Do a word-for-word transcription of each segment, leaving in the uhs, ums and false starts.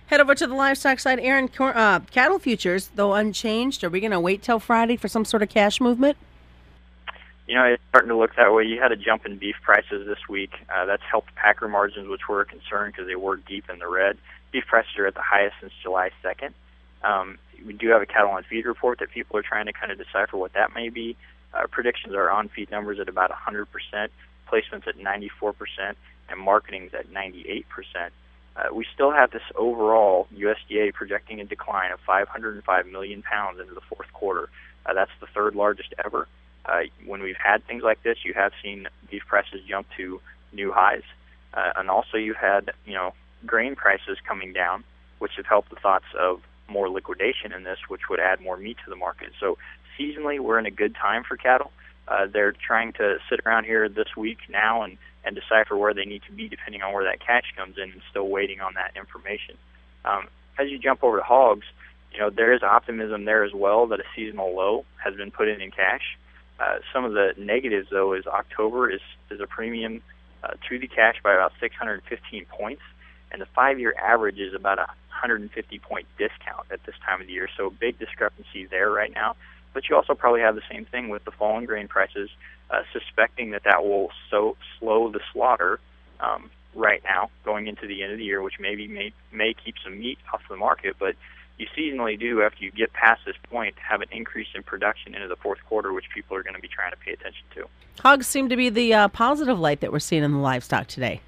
Head over to the livestock side. Aaron, cor- uh, cattle futures, though unchanged. Are we going to wait till Friday for some sort of cash movement? You know, it's starting to look that way. You had a jump in beef prices this week. Uh, that's helped packer margins, which were a concern because they were deep in the red. Beef prices are at the highest since July second. Um, we do have a cattle on feed report that people are trying to kind of decipher what that may be. Uh, predictions are on feed numbers at about one hundred percent, placements at ninety-four percent, and marketing's at ninety-eight percent. Uh, we still have this overall U S D A projecting a decline of five hundred five million pounds into the fourth quarter. Uh, that's the third largest ever. Uh, when we've had things like this, you have seen beef prices jump to new highs, uh, and also you had, you know, grain prices coming down, which have helped the thoughts of more liquidation in this, which would add more meat to the market. So seasonally, we're in a good time for cattle. Uh, they're trying to sit around here this week now and, and decipher where they need to be depending on where that cash comes in, and still waiting on that information. Um, as you jump over to hogs, you know, there is optimism there as well that a seasonal low has been put in in cash. Uh, some of the negatives, though, is October is, is a premium uh, to the cash by about six hundred fifteen points, and the five-year average is about a one hundred fifty point discount at this time of the year. So big discrepancy there right now. But you also probably have the same thing with the falling grain prices, uh, suspecting that that will so slow the slaughter um, right now going into the end of the year, which maybe may, may keep some meat off the market. But you seasonally do, after you get past this point, have an increase in production into the fourth quarter, which people are going to be trying to pay attention to. Hogs seem to be the uh, positive light that we're seeing in the livestock today.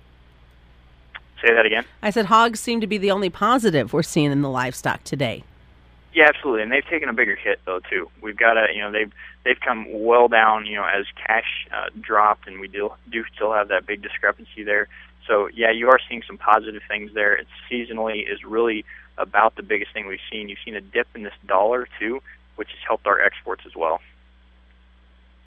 Say that again? I said hogs seem to be the only positive we're seeing in the livestock today. Yeah, absolutely, and they've taken a bigger hit though too. We've got a, you know, they've they've come well down, you know, as cash uh, dropped, and we do do still have that big discrepancy there. So yeah, you are seeing some positive things there. It's seasonally is really about the biggest thing we've seen. You've seen a dip in this dollar too, which has helped our exports as well.